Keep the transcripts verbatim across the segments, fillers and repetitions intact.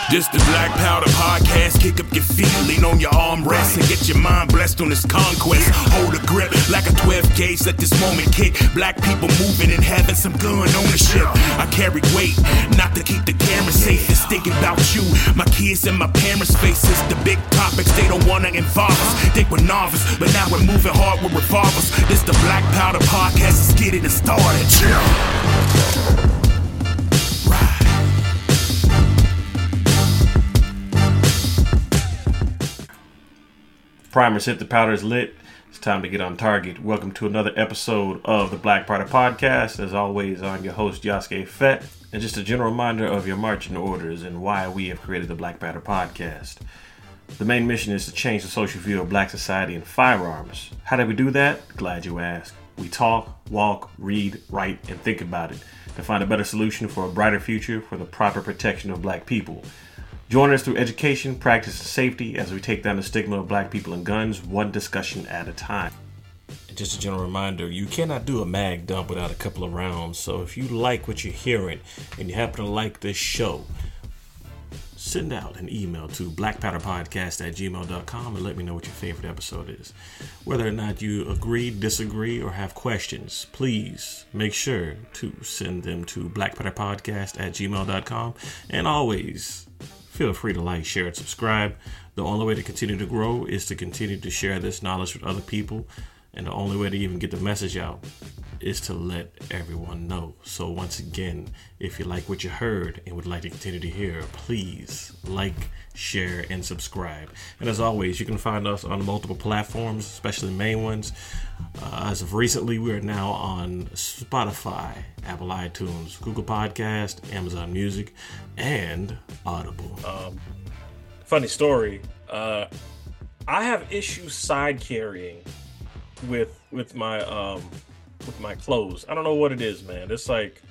This the Black Powder Podcast. Kick up your feet, lean on your armrest, and get your mind blessed on this conquest. Hold a grip like a twelve gauge, let this moment kick. Black people moving and having some gun ownership. I carry weight, not to keep the camera safe. It's thinking about you, my kids and my parents' faces. The big topics, they don't wanna involve us. Think we're novice, but now we're moving hard with revolvers. This the Black Powder Podcast, let's get it started. Primers hit, the powder is lit. It's time to get on target. Welcome to another episode of the Black Powder Podcast. As always, I'm your host, Yosuke Fett. And just a general reminder of your marching orders and why we have created the Black Powder Podcast. The main mission is to change the social view of black society and firearms. How do we do that? Glad you asked. We talk, walk, read, write, and think about it to find a better solution for a brighter future for the proper protection of black people. Join us through education, practice, and safety as we take down the stigma of black people and guns, one discussion at a time. Just a general reminder, you cannot do a mag dump without a couple of rounds. So if you like what you're hearing and you happen to like this show, send out an email to blackpowderpodcast at gmail dot com and let me know what your favorite episode is. Whether or not you agree, disagree, or have questions, please make sure to send them to blackpowderpodcast at gmail dot com. And always, feel free to like, share, and subscribe. The only way to continue to grow is to continue to share this knowledge with other people. And the only way to even get the message out is to let everyone know. So once again, if you like what you heard and would like to continue to hear, please like, share, and subscribe. And as always, you can find us on multiple platforms, especially main ones. Uh, as of recently, we are now on Spotify, Apple iTunes, Google Podcast, Amazon Music, and Audible. Um, funny story. Uh, I have issues side carrying with with my um with my clothes. I don't know what it is, man. It's like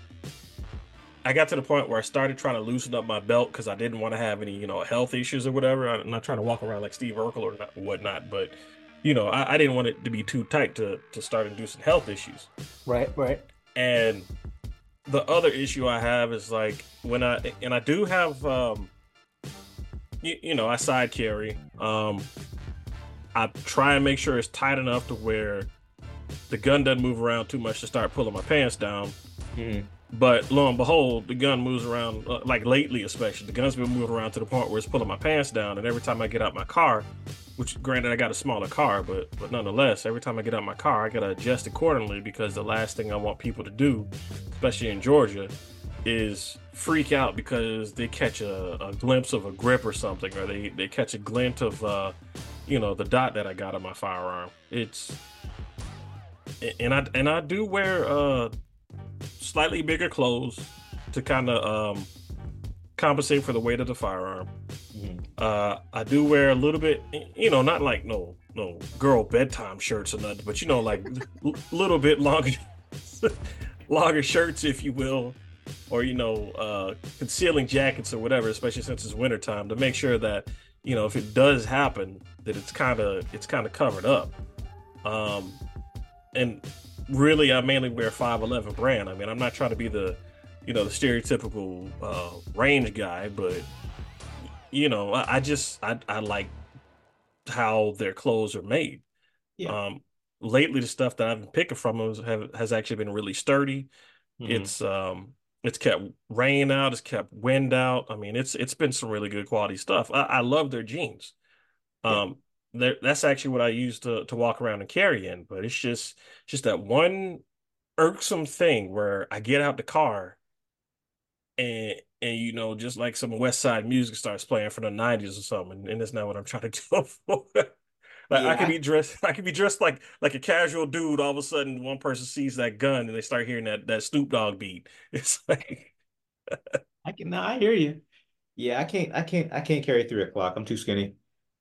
I got to the point where I started trying to loosen up my belt because I didn't want to have any, you know, health issues or whatever. I'm not trying to walk around like Steve Urkel or not, whatnot, but you know, I, I didn't want it to be too tight to to start inducing health issues. Right, right. And the other issue I have is like when I and I do have um you, you know, I side carry. Um I try and make sure it's tight enough to where the gun doesn't move around too much to start pulling my pants down. Mm-hmm. But lo and behold, the gun moves around, uh, like lately especially, the gun's been moving around to the point where it's pulling my pants down. And every time I get out my car, which granted I got a smaller car, but but nonetheless, every time I get out my car, I got to adjust accordingly because the last thing I want people to do, especially in Georgia, is freak out because they catch a, a glimpse of a grip or something, or they, they catch a glint of, uh, you know, the dot that I got on my firearm. It's, and I and I do wear uh, slightly bigger clothes to kind of um, compensate for the weight of the firearm. Mm-hmm. Uh, I do wear a little bit, you know, not like no no girl bedtime shirts or nothing, but you know, like a little bit longer, longer shirts, if you will, or you know, uh, concealing jackets or whatever, especially since it's wintertime, to make sure that, you know, if it does happen, that it's kind of it's kind of covered up. Um, and really, I mainly wear five eleven brand. I mean, I'm not trying to be the, you know, the stereotypical uh, range guy, but you know, I, I just I, I like how their clothes are made. Yeah. Um, lately, the stuff that I've been picking from them have, has actually been really sturdy. Mm-hmm. It's um. It's kept rain out. It's kept wind out. I mean, it's it's been some really good quality stuff. I, I love their jeans. Um, yeah. That's actually what I use to to walk around and carry in. But it's just just that one irksome thing where I get out the car and and you know, just like some West Side music starts playing from the nineties or something, and, and that's not what I'm trying to do for. Like yeah. I could be dressed, I could be dressed like like a casual dude. All of a sudden, one person sees that gun and they start hearing that that Snoop Dogg beat. It's like, I can, no, I hear you. Yeah, I can't, I can't, I can't carry three o'clock. I'm too skinny.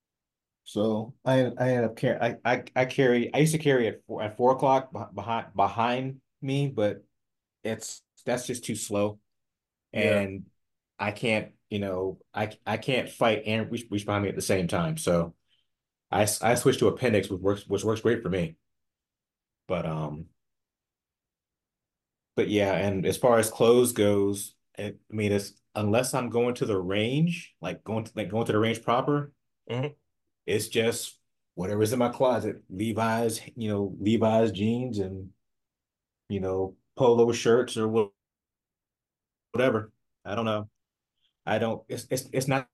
So I I end up carrying. I, I I carry. I used to carry at four, at four o'clock behind behind me, but it's that's just too slow, and yeah. I can't. You know, I I can't fight and reach, reach behind me at the same time. So. I, I switched to appendix, which works which works great for me. But um, but yeah, and as far as clothes goes, I mean, it's unless I'm going to the range, like going to like going to the range proper, Hmm. it's just whatever's in my closet. Levi's, you know, Levi's jeans and you know, polo shirts or whatever. I don't know. I don't. It's it's it's not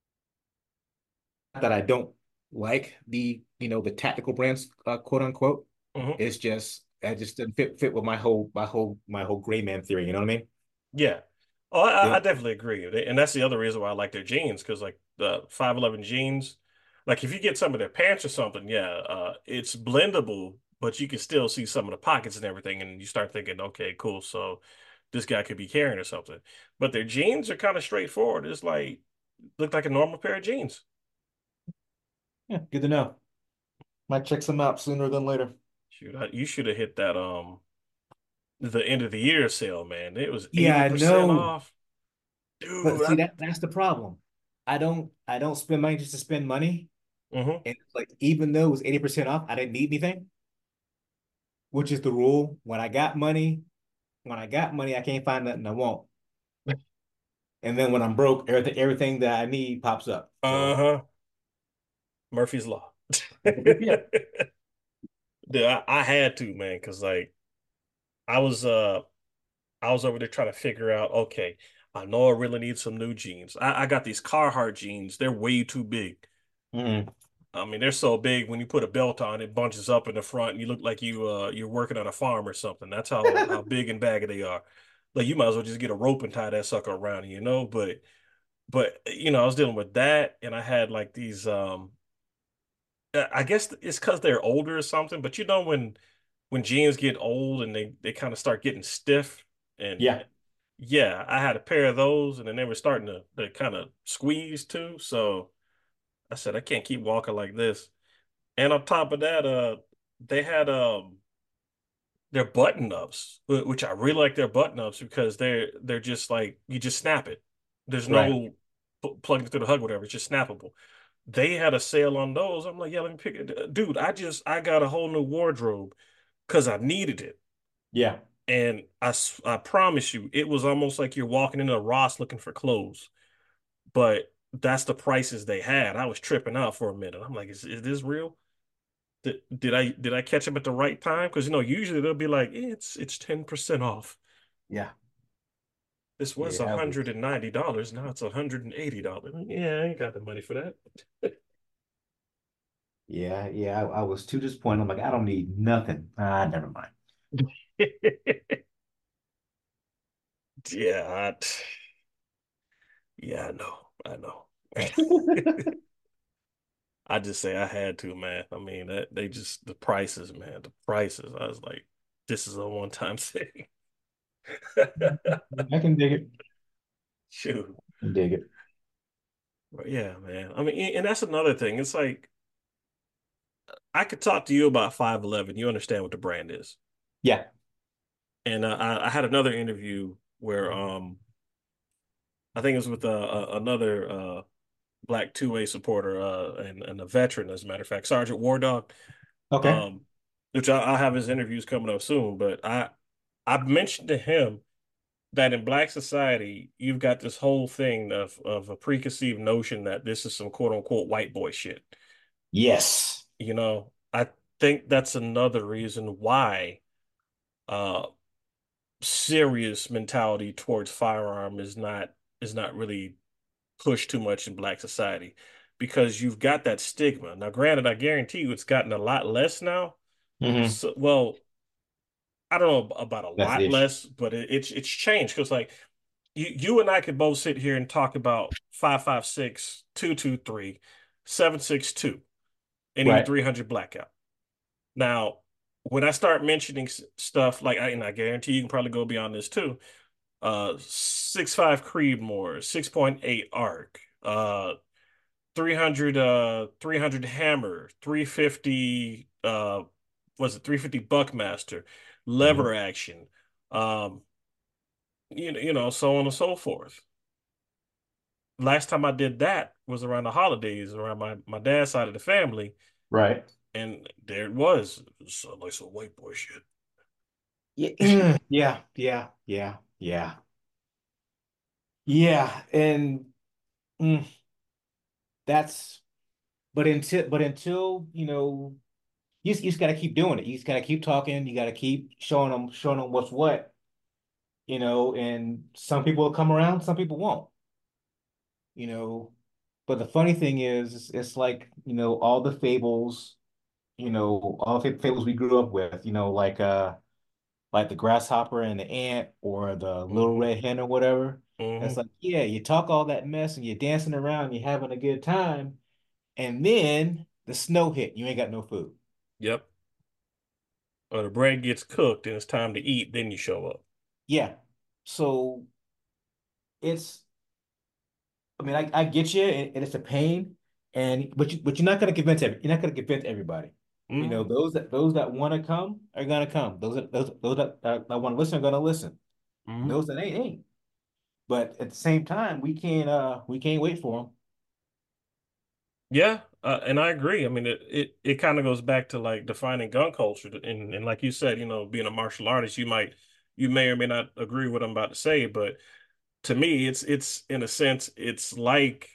that I don't like the you know the tactical brands, uh, quote unquote. Hmm. It's just I just didn't fit fit with my whole my whole my whole gray man theory. You know what I mean? Yeah. Oh, I, I Yep. definitely agree. They- And that's the other reason why I like their jeans, because like the five eleven jeans, like if you get some of their pants or something, yeah, uh, it's blendable, but you can still see some of the pockets and everything, and you start thinking, okay, cool, so this guy could be carrying or something. But their jeans are kind of straightforward. It's like look like a normal pair of jeans. Yeah, good to know. Might check some out sooner than later. Shoot, I, you should have hit that um the end of the year sale, man. It was Yeah, I eighty percent know. off. But Dude, see I that that's the problem. I don't I don't spend money just to spend money. hmm And like even though it was eighty percent off, I didn't need anything, which is the rule. When I got money, when I got money, I can't find nothing I want. And then when I'm broke, everything everything that I need pops up. So uh-huh. Murphy's Law. yeah. Dude, I, I had to, man, because like I was uh I was over there trying to figure out, okay, I know I really need some new jeans. I, I got these Carhartt jeans. They're way too big. Mm. I mean, they're so big when you put a belt on, it bunches up in the front and you look like you uh you're working on a farm or something. That's how how big and baggy they are. Like you might as well just get a rope and tie that sucker around you, you know? But but you know, I was dealing with that and I had like these um uh, I guess it's because they're older or something, but you know when when jeans get old and they they kind of start getting stiff and Yeah. yeah, I had a pair of those and then they were starting to, to kind of squeeze too. So I said I can't keep walking like this. And on top of that, uh they had um their button ups, which I really like their button ups because they're they're just like you just snap it. There's Right. no pl- plugging it through the hug, whatever. It's just snappable. They had a sale on those. I'm like, yeah, let me pick it. Dude, I just I got a whole new wardrobe because I needed it. Yeah. And I, s- I promise you, it was almost like you're walking into Ross looking for clothes. But that's the prices they had. I was tripping out for a minute. I'm like, is, is this real? Did, did I did I catch them at the right time? Because you know, usually they'll be like, eh, it's it's ten percent off. Yeah. This was Yeah. I was, one hundred ninety dollars. Now it's one hundred eighty dollars. Yeah, I ain't got the money for that. yeah. Yeah. I, I was too disappointed. I'm like, I don't need nothing. Ah, never mind. Yeah, I, yeah, I know. I know. I just say I had to, man. I mean, that they just the prices, man. The prices. I was like, this is a one-time thing. I can dig it. Shoot. I can dig it. But yeah, man. I mean, and that's another thing. It's like I could talk to you about five eleven. You understand what the brand is. Yeah. And uh, I, I had another interview where um I think it was with uh, uh, another uh black two-way supporter uh and, and a veteran, as a matter of fact, Sergeant War Dog. Okay. Um, which I, I'll have his interviews coming up soon. But I I mentioned to him that in black society, you've got this whole thing of of a preconceived notion that this is some quote unquote white boy shit. Yes. You know, I think that's another reason why uh serious mentality towards firearm is not is not really pushed too much in black society because you've got that stigma. Now, granted, I guarantee you it's gotten a lot less now. Hmm. So, well, I don't know about a That's the lot issue. less, but it, it's it's changed because like you you and I could both sit here and talk about five five six, two two three, seven six two, and even Right. three hundred blackout. Now, when I start mentioning s- stuff like, I, and I guarantee you can probably go beyond this too, uh, six five Creedmoor, six point eight arc, uh, three hundred, uh, three hundred Hammer, three fifty, uh, was it three fifty Buckmaster, Hmm. lever action, um, you know, you know, so on and so forth. Last time I did that was around the holidays, around my, my dad's side of the family, Right. and there it was. It was uh, like some white boy shit. Yeah. Mm. Yeah. Yeah. Yeah. Yeah. Yeah, and mm, that's but until but until you know you just, you just got to keep doing it. You just got to keep talking. You got to keep showing them showing them what's what. You know, and some people will come around, some people won't. You know, but the funny thing is, it's, it's like you know all the fables. You know, all the fables we grew up with. You know, like uh like the grasshopper and the ant or the little Hmm. red hen or whatever. It's Hmm. like, yeah, you talk all that mess and you're dancing around, you're having a good time, and then the snow hit. You ain't got no food. Yep. Or the bread gets cooked and it's time to eat, then you show up. Yeah. So it's, I mean, I, I get you, and, and it's a pain, and but you but you're not gonna convince every, you're not gonna convince everybody. You know, Hmm. those that those that want to come are gonna come. Those that those those that, that, that want to listen are gonna listen. Hmm. Those that ain't ain't. But at the same time, we can't uh we can't wait for them. Yeah, uh, and I agree. I mean, it it, it kind of goes back to like defining gun culture, and and like you said, you know, being a martial artist, you might you may or may not agree with what I'm about to say, but to me, it's it's in a sense, it's like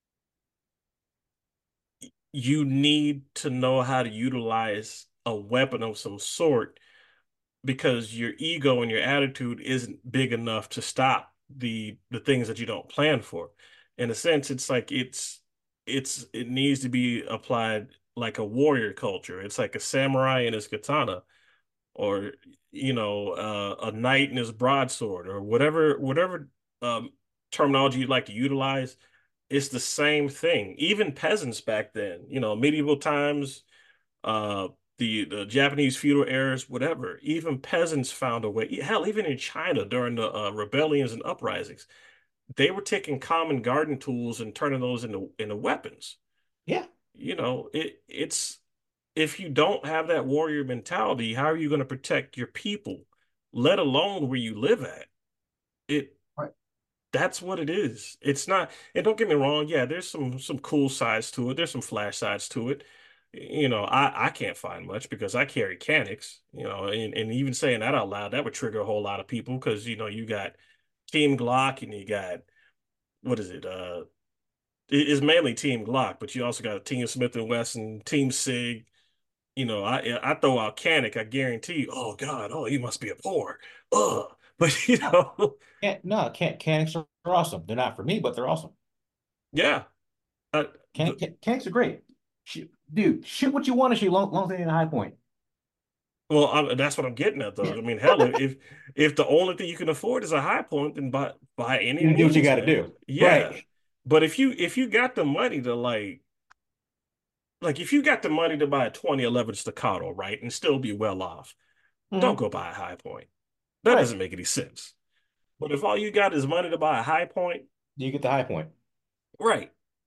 you need to know how to utilize a weapon of some sort because your ego and your attitude isn't big enough to stop the the things that you don't plan for. In a sense, it's like it's it's it needs to be applied like a warrior culture. It's like a samurai and his katana, or you know, uh, a knight and his broadsword, or whatever whatever um, terminology you'd like to utilize. It's the same thing. Even peasants back then, you know, medieval times, uh the the Japanese feudal eras, whatever. Even peasants found a way. Hell, even in China during the uh, rebellions and uprisings, they were taking common garden tools and turning those into into weapons. Yeah. You know, it it's if you don't have that warrior mentality, how are you going to protect your people, let alone where you live at? It Right. That's what it is. It's not, and don't get me wrong, yeah, there's some some cool sides to it. There's some flash sides to it. You know, I I can't find much because I carry Canics, you know, and, and even saying that out loud, that would trigger a whole lot of people because you know, you got Team Glock and you got what is it? Uh it is mainly Team Glock, but you also got Team Smith and Wesson, Team Sig. You know, I I throw out Canic, I guarantee you, oh God, oh, you must be a poor. Ugh. But you No, know, can't no, can't canics are awesome. They're not for me, but they're awesome. yeah. I, Can, can, canics are great. Shoot, dude, shoot what you want to shoot, long, long as they in a high point. Well, I, that's what I'm getting at, though. I mean, hell, if if the only thing you can afford is a high point, then by by any You do what you means, got to man. do. Yeah. Right. But if you if you got the money to like like if you got the money to buy a twenty eleven Staccato, right, and still be well off, don't Mhm. go buy a high point. That Right. doesn't make any sense. But if all you got is money to buy a high point, You get the high point. right,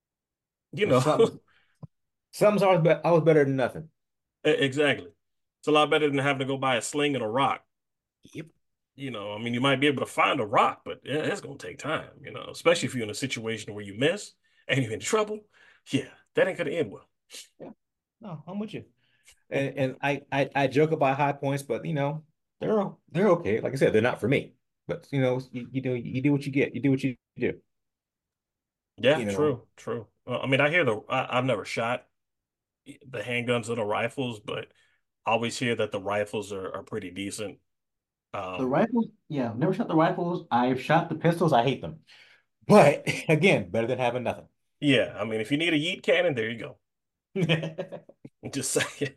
you But know, something something's always be always better than nothing. e- exactly. It's a lot better than having to go buy a sling and a rock. Yep. You know, I mean, you might be able to find a rock, but yeah, it's gonna take time, you know, especially if you're in a situation where you miss and you're in trouble. Yeah, that ain't gonna end well. Yeah. No, I'm with you. And and I, I I joke about high points, but you know, they're they're okay. Like I said, they're not for me. But you know, you, you do you do what you get. You do what you do. Yeah, You know, true, true. Uh, I mean, I hear the I, I've never shot the handguns or the rifles, but I always hear that the rifles are, are pretty decent. the Um, rifles, yeah, never shot the rifles. I've shot the pistols. I hate them. But again, better than having nothing. yeah, I mean, if you need a yeet cannon, there you go. Just saying.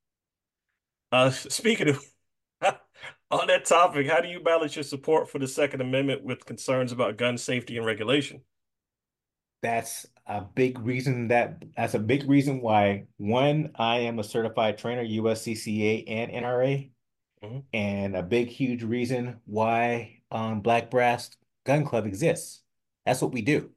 Uh, speaking of on that topic, how do you balance your support for the Second Amendment with concerns about gun safety and regulation? That's a big reason that that's a big reason why one, I am a certified trainer, U S C C A and N R A, Mhm. and a big, huge reason why um Black Brass Gun Club exists. That's what we do.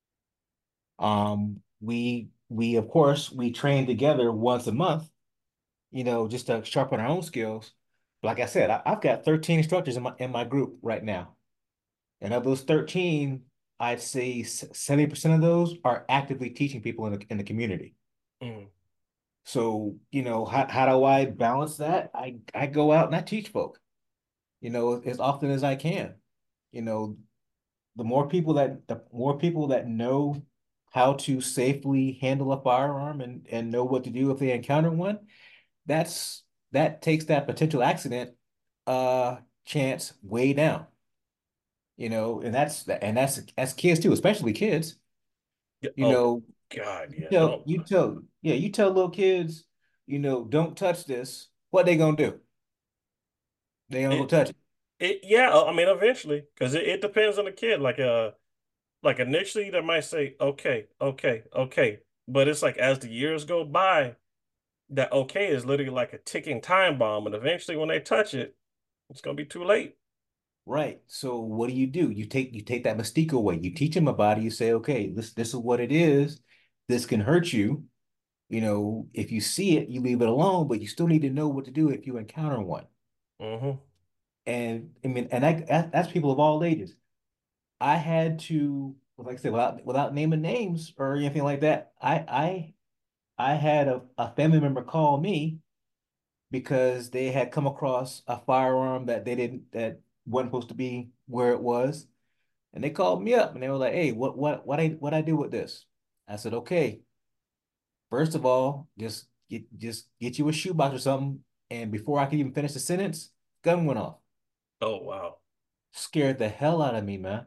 Um, we we of course we train together once a month, you know, just to sharpen our own skills. Like I said, I, I've got thirteen instructors in my in my group right now. And of those thirteen, I'd say seventy percent of those are actively teaching people in the in the community. Mhm. So, you know, how, how do I balance that? I, I go out and I teach folk, you know, as often as I can. You know, the more people that the more people that know how to safely handle a firearm and and know what to do if they encounter one, that's that takes that potential accident uh chance way down. You know, and that's and that's that's kids too, especially kids. Yeah, You oh know, God, you yeah. tell Don't. you tell yeah, you tell little kids, you know, don't touch this. What they gonna do? They gonna go It touch it. it yeah. uh, I mean, eventually, because it, it depends on the kid. Like uh, like initially they might say okay, okay, okay, but it's like as the years go by, that okay is literally like a ticking time bomb, and eventually when they touch it, it's gonna be too late. Right. So what do you do? You take you take that mystique away. You teach them about it. You say, okay, this this is what it is. This can hurt you. You know, if you see it, you leave it alone, but you still need to know what to do if you encounter one. Hmm. And I mean, and I, that's people of all ages. I had to, like I said, without without naming names or anything like that, I I I had a, a family member call me because they had come across a firearm that they didn't that wasn't supposed to be where it was. And they called me up and they were like, "Hey, what what what I what I do with this?" I said, "Okay, first of all, just get just get you a shoebox or something." And before I could even finish the sentence, gun went off. Oh wow. Scared the hell out of me, man.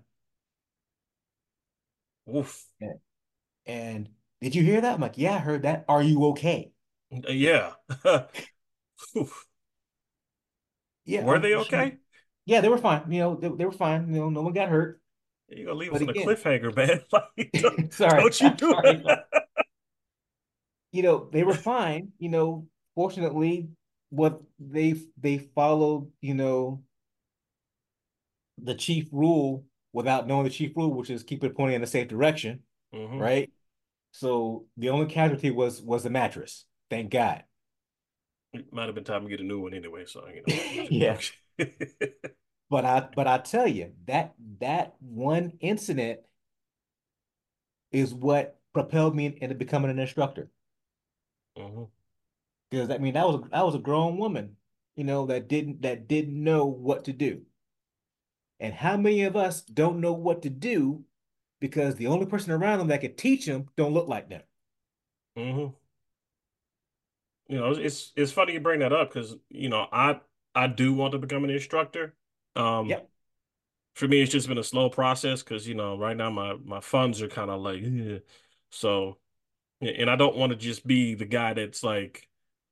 Oof. And, and did you hear that? I'm like, "Yeah, I heard that. Are you okay?" Yeah. Oof. Yeah, Were I'm they she, okay? yeah, they were fine. You know, they, they were fine. You know, no one got hurt. You're gonna leave us But on a again, cliffhanger, man. Like, don't, sorry, don't you I'm do sorry. that. You know, they were fine. You know, fortunately, what they they followed, you know, the chief rule without knowing the chief rule, which is keep it pointing in a safe direction, Hmm. right? So the only casualty was was the mattress. Thank God. It might have been time to get a new one anyway, so you know. Yeah. Okay. But I but I tell you, that that one incident is what propelled me into becoming an instructor. Hmm. Because I mean that was I was a grown woman, you know, that didn't that didn't know what to do. And how many of us don't know what to do because the only person around them that could teach them don't look like them? Hmm. You know, it's it's funny you bring that up because you know I I do want to become an instructor. Um, Yep. for me, it's just been a slow process because you know right now my my funds are kind of like, "Ugh." So and I don't want to just be the guy that's like,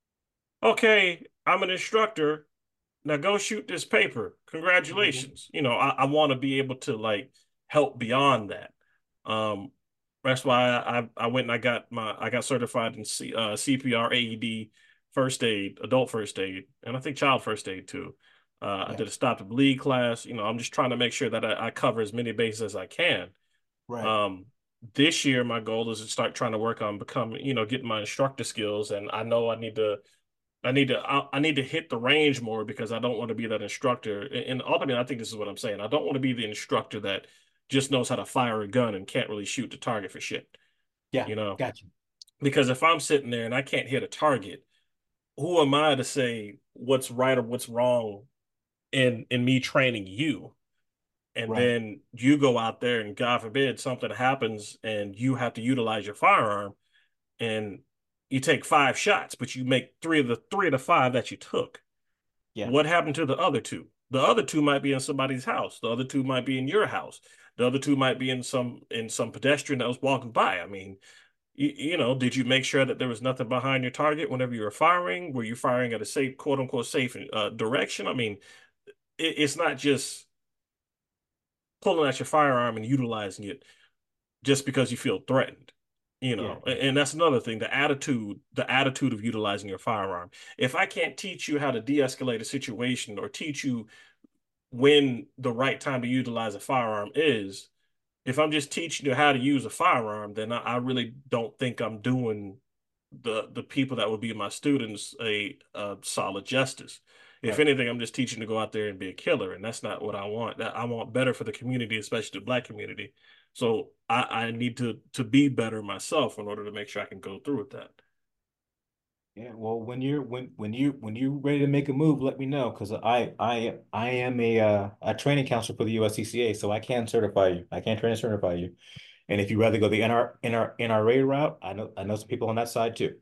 okay, I'm an instructor. Now go shoot this paper. Mhm. Congratulations. You know, I, I want to be able to like help beyond that. Um, that's why I, I went and I got my I got certified in C, uh, C P R, A E D, first aid, adult first aid, and I think child first aid too. Uh, I Yeah. did a stop to bleed class. You know, I'm just trying to make sure that I, I cover as many bases as I can. Right. Um, this year, my goal is to start trying to work on becoming, you know, getting my instructor skills, and I know I need to I need to I, I need to hit the range more because I don't want to be that instructor. And ultimately, I think this is what I'm saying. I don't want to be the instructor that just knows how to fire a gun and can't really shoot the target for shit. Yeah. You know, Got you. because if I'm sitting there and I can't hit a target, who am I to say what's right or what's wrong in in me training you? And Right. then you go out there and God forbid something happens and you have to utilize your firearm and you take five shots, but you make three of the three of the five that you took. Yeah. What happened to the other two? The other two might be in somebody's house. The other two might be in your house. The other two might be in some in some pedestrian that was walking by. I mean, you, you know, did you make sure that there was nothing behind your target whenever you were firing? Were you firing at a safe, quote unquote, safe uh, direction? I mean, it, it's not just pulling out your firearm and utilizing it just because you feel threatened. You Yeah. know, and that's another thing, the attitude, the attitude of utilizing your firearm. If I can't teach you how to de-escalate a situation or teach you when the right time to utilize a firearm is, if I'm just teaching you how to use a firearm, then I, I really don't think I'm doing the the people that would be my students a, a solid justice. If Right. anything, I'm just teaching to go out there and be a killer, and that's not what I want. That I want better for the community, especially the black community. So I, I need to to be better myself in order to make sure I can go through with that. Yeah, well, when you're when when you when you're ready to make a move, let me know because I I I am a uh, a training counselor for the U S C C A, so I can certify you. I can train and certify you. And if you rather go the N R N R N R A route, I know I know some people on that side too.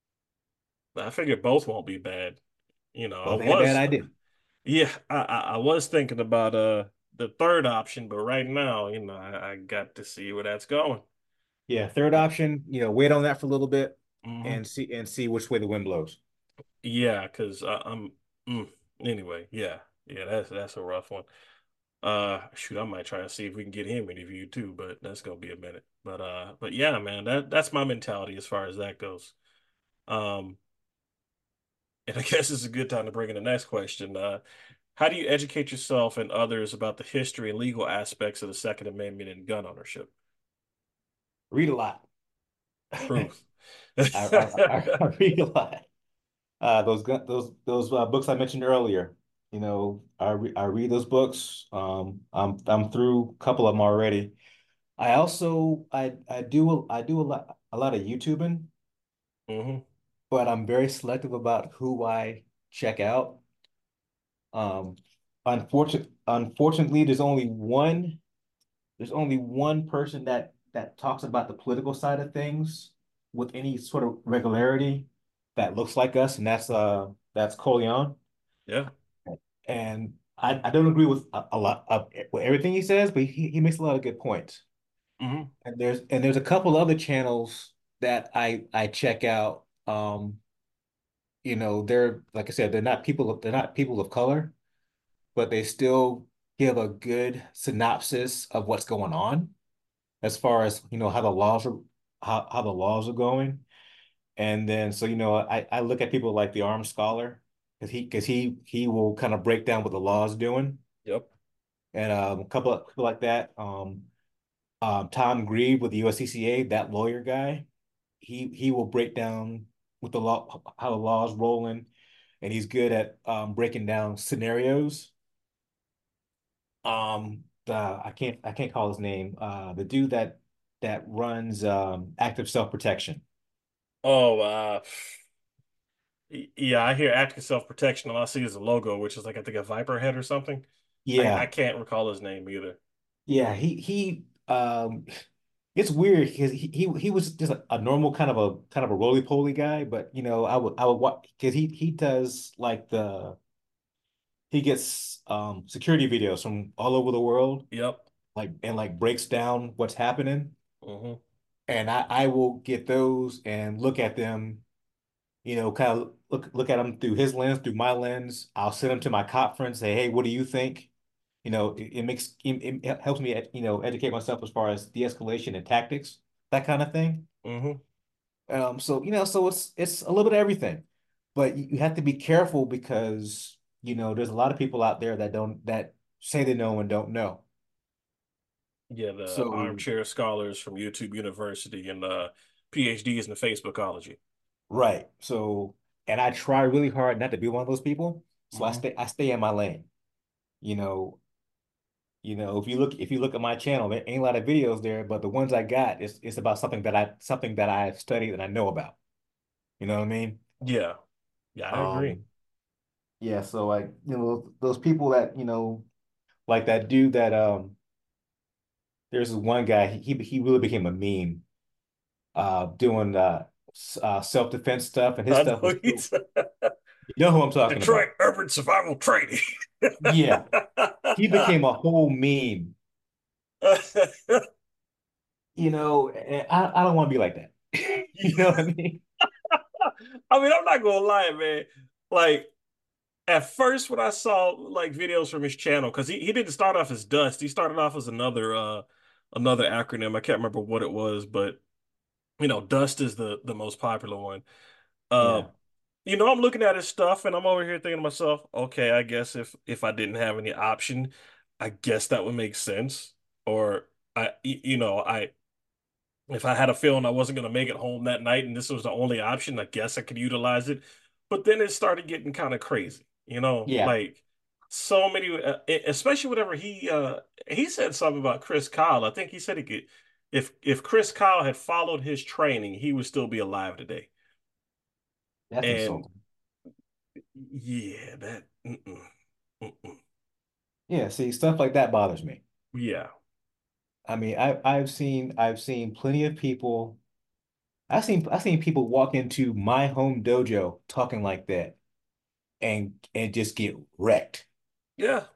I figured both won't be bad. You know, I Both ain't a bad was, idea. yeah, I, I, I was thinking about uh the third option, but right now, you know, I, I got to see where that's going. Yeah, third option, you know, wait on that for a little bit Hmm. and see and see which way the wind blows. Yeah, because I'm mm, anyway. Yeah, yeah, that's that's a rough one. Uh, shoot, I might try to see if we can get him interviewed too, but that's gonna be a minute. But uh, but yeah, man, that that's my mentality as far as that goes. Um, and I guess it's a good time to bring in the next question. Uh, how do you educate yourself and others about the history and legal aspects of the Second Amendment and gun ownership? Read a lot. I, Truth. I, I, I read a lot. Uh, those gu- those those uh, books I mentioned earlier. You know, I re I read those books. Um, I'm I'm through a couple of them already. I also I I do I do a lot a lot of YouTubing, Hmm. but I'm very selective about who I check out. Um, unfortunate unfortunately, there's only one there's only one person that that talks about the political side of things with any sort of regularity that looks like us, and that's uh that's Coleon. Yeah. And I, I don't agree with a, a lot of with everything he says, but he, he makes a lot of good points. Hmm. And there's and there's a couple other channels that I I check out. Um, you know, they're like I said, they're not people of they're not people of color, but they still give a good synopsis of what's going on as far as, you know, how the laws are how, how the laws are going. And then so, you know, I, I look at people like the Armed Scholar because he because he he will kind of break down what the law is doing. Yep. And um, a couple of people like that. Um, um, Tom Grieve with the U S C C A, that lawyer guy, he he will break down with the law how the law is rolling, and he's good at um, breaking down scenarios. Um, the I can't I can't call his name. Uh, the dude that that runs um, Active Self Protection. Oh, uh, y- yeah, I hear active self-protection. All I see is a logo, which is like I think a viper head or something. I, I Yeah, can't recall his name either. yeah. He he. Um, it's weird because he, he he was just a, a normal kind of a kind of a roly-poly guy, but you know I would I would watch because he he does like the he gets um security videos from all over the world, Yep. like and like breaks down what's happening. Hmm. And I I will get those and look at them, you know, kind of look look at them through his lens, through my lens. I'll send them to my cop friends, say, hey, what do you think? You know, it, it makes it, it helps me, you know, educate myself as far as de-escalation and tactics, that kind of thing. Hmm. Um, so you know, so it's it's a little bit of everything, but you, you have to be careful because you know there's a lot of people out there that don't that say they know and don't know. Yeah, the So armchair scholars from YouTube University and uh, PhDs in the Facebookology. right, so and I try really hard not to be one of those people. So I Hmm. stay I stay in my lane. You know, you know if you look if you look at my channel, there ain't a lot of videos there, but the ones I got is it's about something that I something that I've studied and I know about. You know what I mean? Yeah, yeah, I agree. Um, yeah. So like you know those people that you know like that dude that um there's this one guy, he he really became a meme uh doing uh, uh self-defense stuff and his I stuff know was so he's you know who I'm talking Detroit about. Urban Survival Training. Yeah. He became a whole meme, you know, and I, I don't want to be like that. You know what I mean? I mean, I'm not gonna lie, man. Like at first, when I saw like videos from his channel, because he, he didn't start off as Dust, he started off as another uh another acronym. I can't remember what it was, but you know, Dust is the the most popular one. Uh, Yeah. you know, I'm looking at his stuff and I'm over here thinking to myself, okay, I guess if if I didn't have any option, I guess that would make sense. Or I, y- you know, I if I had a feeling I wasn't going to make it home that night and this was the only option, I guess I could utilize it. But then it started getting kind of crazy, you know, Yeah. like so many, uh, e- especially whenever he uh he said something about Chris Kyle. I think he said he could, if if Chris Kyle had followed his training, he would still be alive today. That's And insulting. yeah, that mm-mm, mm-mm. Yeah, see, stuff like that bothers me. Yeah. I mean, I I've seen I've seen plenty of people. I've seen I've seen people walk into my home dojo talking like that and and just get wrecked. Yeah.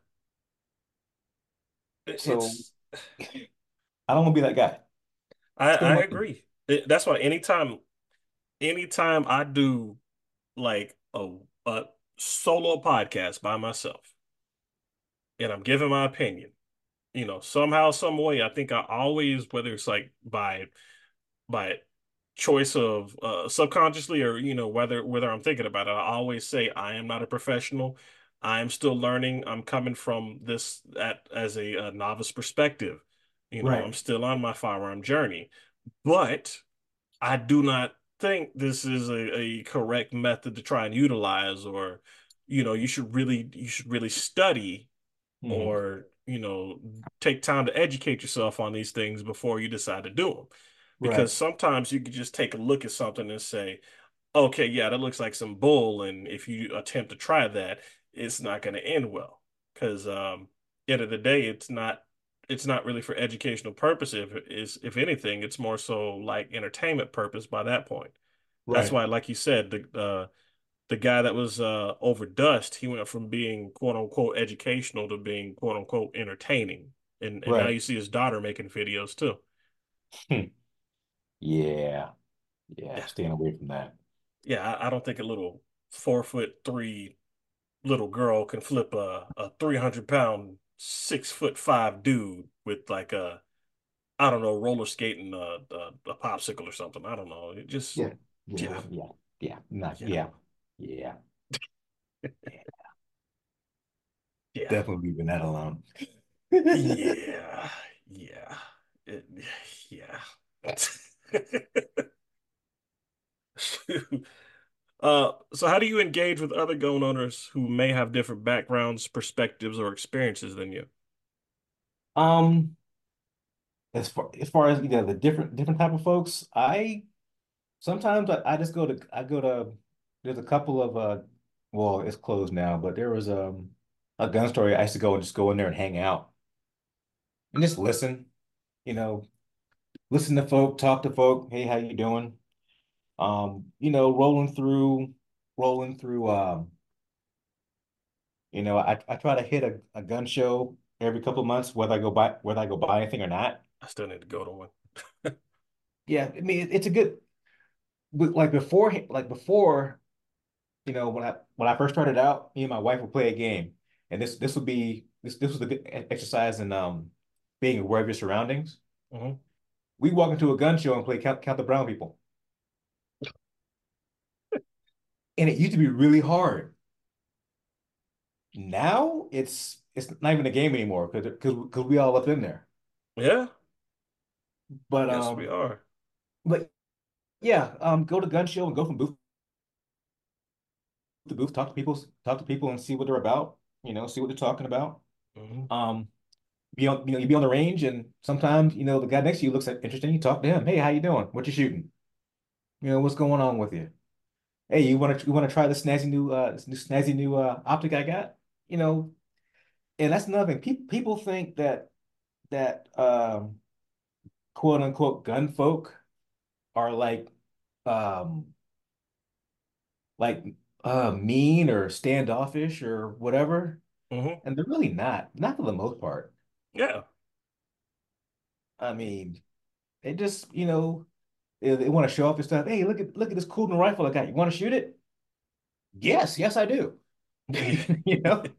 It- So It's I don't want to be that guy. I Stay in I my lane. agree. It- that's why anytime anytime I do like a a solo podcast by myself and I'm giving my opinion, you know, somehow, some way, I think I always, whether it's like by by choice of uh subconsciously or you know whether whether I'm thinking about it, I always say I am not a professional. I am still learning. I'm coming from this at as a, a novice perspective. You know, I'm Right, still on my firearm journey, but I do not think this is a, a correct method to try and utilize, or you know, you should really you should really study hmm, or you know take time to educate yourself on these things before you decide to do them, because right, sometimes you could just take a look at something and say, okay, yeah, that looks like some bull, and if you attempt to try that, it's not going to end well, because um end of the day, it's not it's not really for educational purpose. If is if anything, it's more so like entertainment purpose by that point. That's right, why, like you said, the uh the guy that was uh over Dust, he went from being quote unquote educational to being quote unquote entertaining. And and now right. you see his daughter making videos too. Hmm. Yeah, yeah. Yeah. Staying away from that. Yeah, I, I don't think a little four foot three little girl can flip a, a three hundred pound, six foot five dude with like a, I don't know, roller skating a, a, a popsicle or something. I don't know. It just, Yeah, yeah, yeah, well, yeah, yeah. Not, yeah, yeah, yeah, yeah. yeah, Definitely leaving that alone. yeah, yeah, it, yeah. Uh, so how do you engage with other gun owners who may have different backgrounds, perspectives, or experiences than you? Um, as far as far as you know, the different different type of folks, I sometimes I, I just go to I go to there's a couple of uh well, it's closed now, but there was um a gun store I used to go and just go in there and hang out and just listen, you know, listen to folk, talk to folk, hey, how you doing? Um, you know, rolling through rolling through um, you know, I I try to hit a, a gun show every couple of months, whether I go buy whether I go buy anything or not. I still need to go to one. Yeah, I mean, it's a good like before like before you know, when I when I first started out, me and my wife would play a game, and this this would be this this was a good e- exercise in um being aware of your surroundings. Hmm. We walk into a gun show and play count count the brown people, and it used to be really hard. Now it's it's not even a game anymore because because because we all up in there. Yeah, But yes, we um, are. but yeah, um, go to gun show and go from booth to booth, talk to people, talk to people, and see what they're about. You know, see what they're talking about. Hmm. Um, be on, you know, you be on the range, and sometimes, you know, the guy next to you looks like interesting. You talk to him. Hey, how you doing? What you shooting? You know, what's going on with you? Hey, you want to you want to try this snazzy new uh this new snazzy new uh optic I got? You know, and that's another thing. People people think that that um quote unquote gun folk are like um like uh mean or standoffish or whatever, Hmm. and they're really not. Not for the most part. Yeah, I mean, they just, you know, they, they want to show off their stuff. Hey, look at look at this cool new rifle I got. You want to shoot it? Yes, yes, I do. yeah, You know,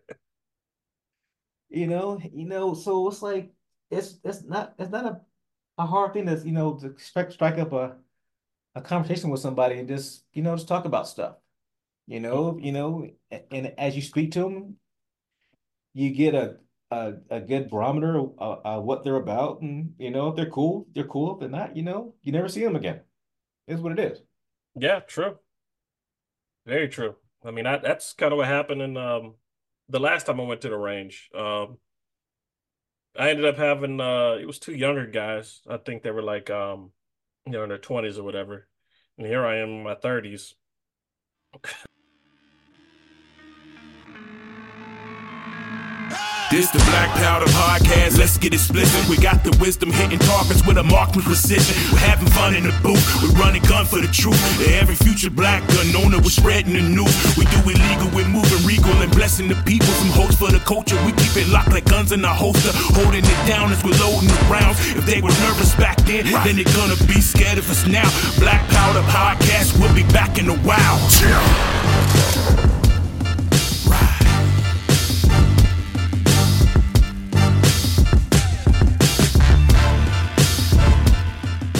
you know, you know. So it's like it's it's not it's not a, a hard thing to you know to strike strike up a a conversation with somebody and just you know just talk about stuff. You know, you know, and, and as you speak to them, you get a a, a good barometer of uh, uh, what they're about, and you know if they're cool, they're cool. If they're not, you know, you never see them again. Is what it is. yeah. True, very true. I mean, I, that's kind of what happened in um the last time I went to the range. Um, I ended up having uh, it was two younger guys. I think they were like um, you know, in their twenties or whatever, and here I am in my thirties. This the Black Powder Podcast, let's get explicit. We got the wisdom hitting targets with a marksman precision. We're having fun in the booth, we're running gun for the truth. Every future black gun owner, we're spreading the news. We do illegal, we're moving regal and blessing the people. Some hopes for the culture, we keep it locked like guns in our holster. Holding it down as we're loading the rounds. If they were nervous back then, then they're gonna be scared of us now. Black Powder Podcast, we'll be back in a while.